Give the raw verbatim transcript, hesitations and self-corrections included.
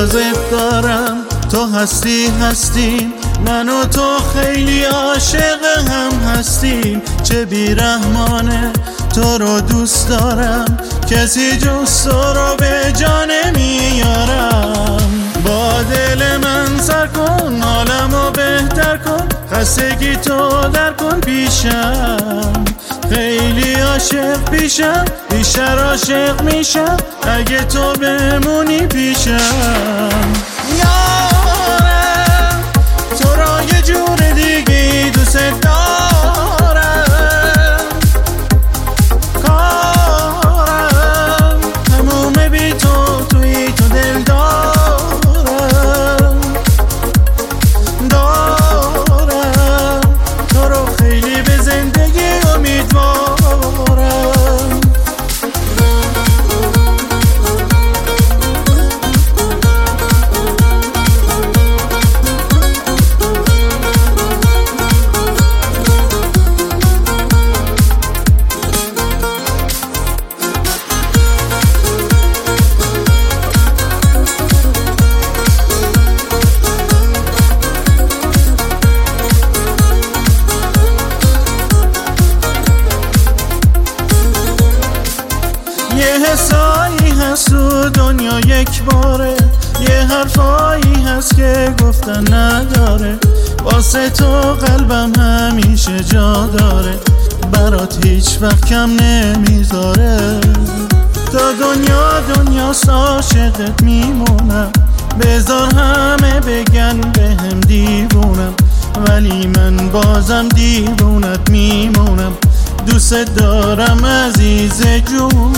نیازت دارم، تو هستی هستیم، من و تو خیلی عاشق هم هستیم. چه بیرحمانه تو رو دوست دارم، کسی جز تو رو به جا نمیارم. با دل من سر کن، حالمو بهتر کن، خستگی تو در کن پیشم. خیلی عاشق پیشم، بیشتر عاشق میشم اگه تو بمونی پیشم. یارم تو را یه جور دیگه دوست دارم، کارم تموم بی تو، توی تو دل دارم دارم تو رو خیلی به زندگی امیدوارم. یه حسایی هست تو دنیا یک باره، یه حرفایی هست که گفتن نداره. واسه تو قلبم همیشه جا داره، برات هیچ وقت کم نمیذاره. تا دنیا دنیا عاشقت میمونم، بذار همه بگن بهم دیوونم، ولی من بازم دیوونت میمونم. دوست دارم عزیز جون،